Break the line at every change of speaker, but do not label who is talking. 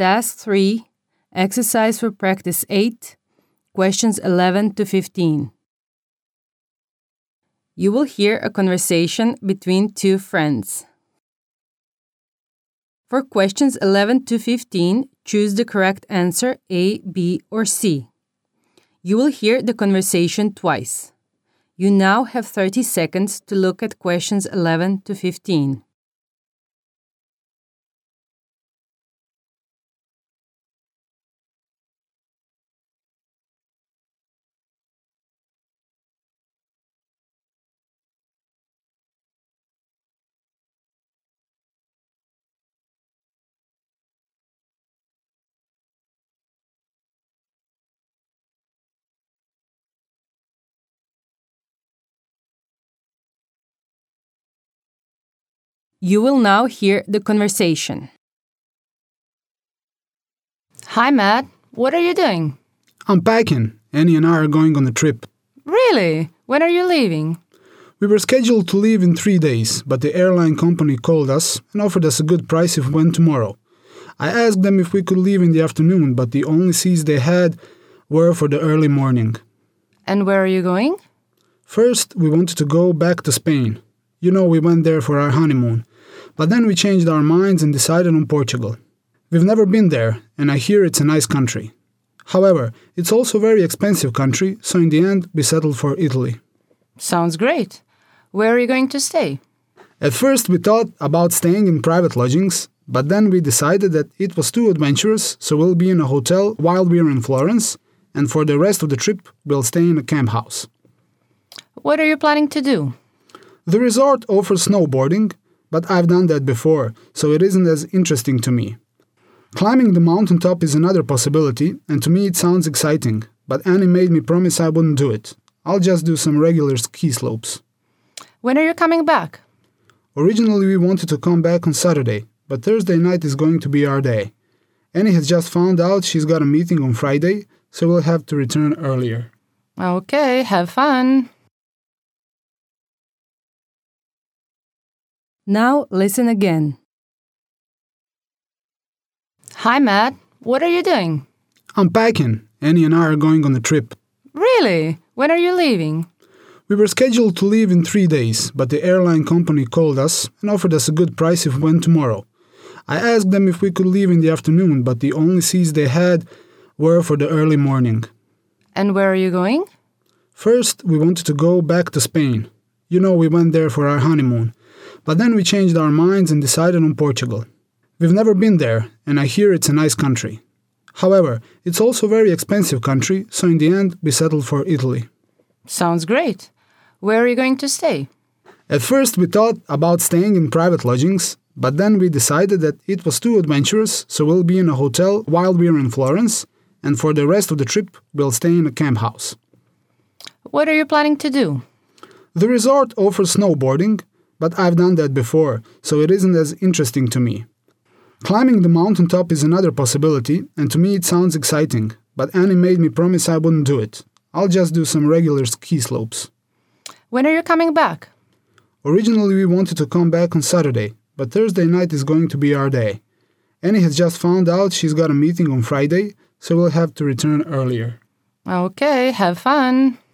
Task 3, Exercise for Practice 8, Questions 11 to 15. You will hear a conversation between two friends. For questions 11 to 15, choose the correct answer A, B, or C. You will hear the conversation twice. You now have 30 seconds to look at questions 11 to 15. You will now hear the conversation. Hi, Matt. What are you doing?
I'm packing. Annie and I are going on a trip.
Really? When are you leaving?
We were scheduled to leave in 3 days, but the airline company called us and offered us a good price if we went tomorrow. I asked them if we could leave in the afternoon, but the only seats they had were for the early morning.
And where are you going?
First, we wanted to go back to Spain. You know, we went there for our honeymoon. But then we changed our minds and decided on Portugal. We've never been there, and I hear it's a nice country. However, it's also a very expensive country, so in the end, we settled for Italy.
Sounds great. Where are you going to stay?
At first, we thought about staying in private lodgings, but then we decided that it was too adventurous, so we'll be in a hotel while we're in Florence, and for the rest of the trip, we'll stay in a camp house.
What are you planning to do?
The resort offers snowboarding, but I've done that before, so it isn't as interesting to me. Climbing the mountaintop is another possibility, and to me it sounds exciting, but Annie made me promise I wouldn't do it. I'll just do some regular ski slopes.
When are you coming back?
Originally we wanted to come back on Saturday, but Thursday night is going to be our day. Annie has just found out she's got a meeting on Friday, so we'll have to return earlier.
Okay, have fun. Now listen again. Hi, Matt. What are you doing?
I'm packing. Annie and I are going on a trip.
Really? When are you leaving?
We were scheduled to leave in 3 days, but the airline company called us and offered us a good price if we went tomorrow. I asked them if we could leave in the afternoon, but the only seats they had were for the early morning.
And where are you going?
First, we wanted to go back to Spain. You know, we went there for our honeymoon. But then we changed our minds and decided on Portugal. We've never been there, and I hear it's a nice country. However, it's also a very expensive country, so in the end, we settled for Italy.
Sounds great. Where are you going to stay?
At first, we thought about staying in private lodgings, but then we decided that it was too adventurous, so we'll be in a hotel while we're in Florence, and for the rest of the trip, we'll stay in a camp house.
What are you planning to do?
The resort offers snowboarding, but I've done that before, so it isn't as interesting to me. Climbing the mountaintop is another possibility, and to me it sounds exciting, but Annie made me promise I wouldn't do it. I'll just do some regular ski slopes.
When are you coming back?
Originally we wanted to come back on Saturday, but Thursday night is going to be our day. Annie has just found out she's got a meeting on Friday, so we'll have to return earlier.
Okay, have fun.